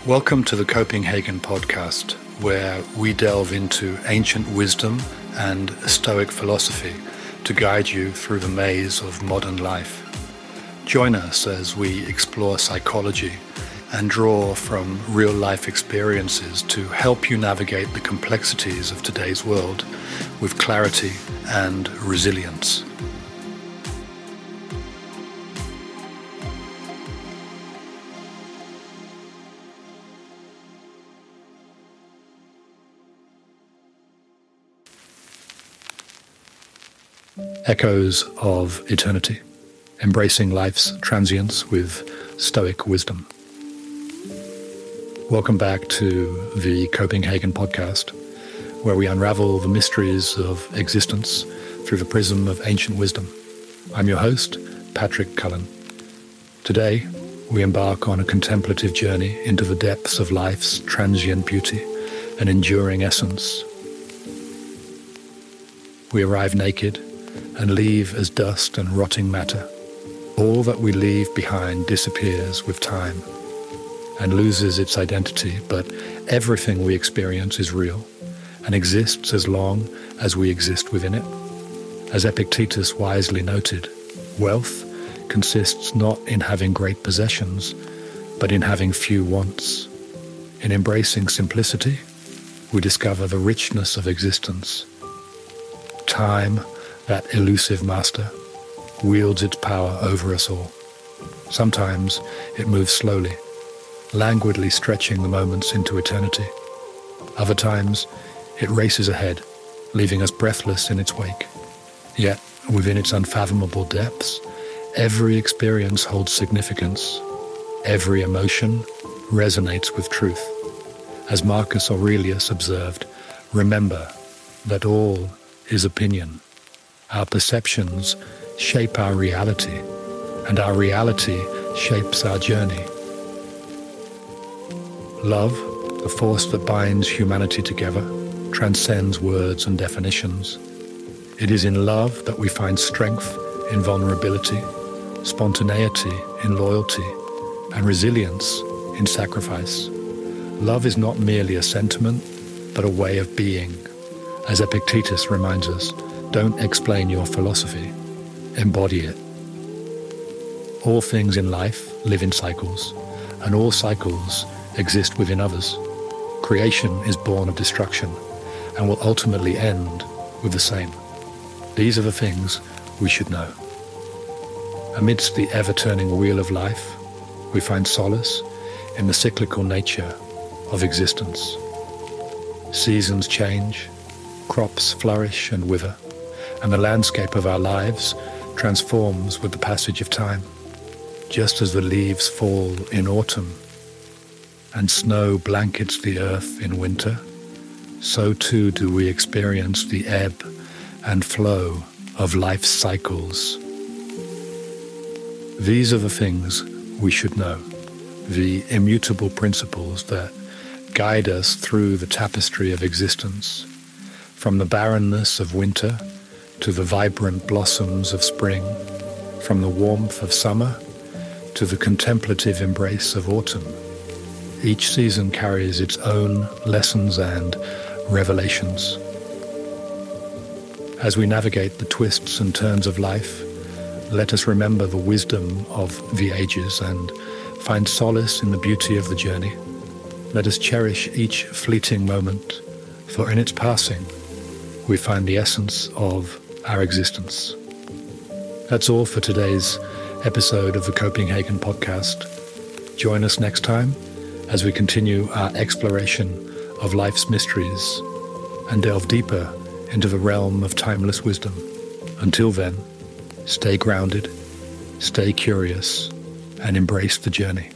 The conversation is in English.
Welcome to the Copenhagen podcast, where we delve into ancient wisdom and Stoic philosophy to guide you through the maze of modern life. Join us as we explore psychology and draw from real-life experiences to help you navigate the complexities of today's world with clarity and resilience. Echoes of Eternity, embracing life's transience with Stoic wisdom. Welcome back to the Copenhagen podcast, where we unravel the mysteries of existence through the prism of ancient wisdom. I'm your host, Patrick Cullen. Today, we embark on a contemplative journey into the depths of life's transient beauty and enduring essence. We arrive naked and leave as dust and rotting matter. All that we leave behind disappears with time and loses its identity, but everything we experience is real and exists as long as we exist within it. As Epictetus wisely noted, wealth consists not in having great possessions, but in having few wants. In embracing simplicity, we discover the richness of existence. Time, that elusive master, wields its power over us all. Sometimes it moves slowly, languidly stretching the moments into eternity. Other times it races ahead, leaving us breathless in its wake. Yet, within its unfathomable depths, every experience holds significance. Every emotion resonates with truth. As Marcus Aurelius observed, remember that all is opinion. Our perceptions shape our reality, and our reality shapes our journey. Love, the force that binds humanity together, transcends words and definitions. It is in love that we find strength in vulnerability, spontaneity in loyalty, and resilience in sacrifice. Love is not merely a sentiment, but a way of being. As Epictetus reminds us, don't explain your philosophy, embody it. All things in life live in cycles, and all cycles exist within others. Creation is born of destruction, and will ultimately end with the same. These are the things we should know. Amidst the ever-turning wheel of life, we find solace in the cyclical nature of existence. Seasons change, crops flourish and wither, and the landscape of our lives transforms with the passage of time. Just as the leaves fall in autumn and snow blankets the earth in winter, so too do we experience the ebb and flow of life's cycles. These are the things we should know, the immutable principles that guide us through the tapestry of existence, from the barrenness of winter to the vibrant blossoms of spring, from the warmth of summer to the contemplative embrace of autumn. Each season carries its own lessons and revelations. As we navigate the twists and turns of life, let us remember the wisdom of the ages and find solace in the beauty of the journey. Let us cherish each fleeting moment, for in its passing, we find the essence of our existence. That's all for today's episode of the Copenhagen podcast. Join us next time as we continue our exploration of life's mysteries and delve deeper into the realm of timeless wisdom. Until then, stay grounded, stay curious, and embrace the journey.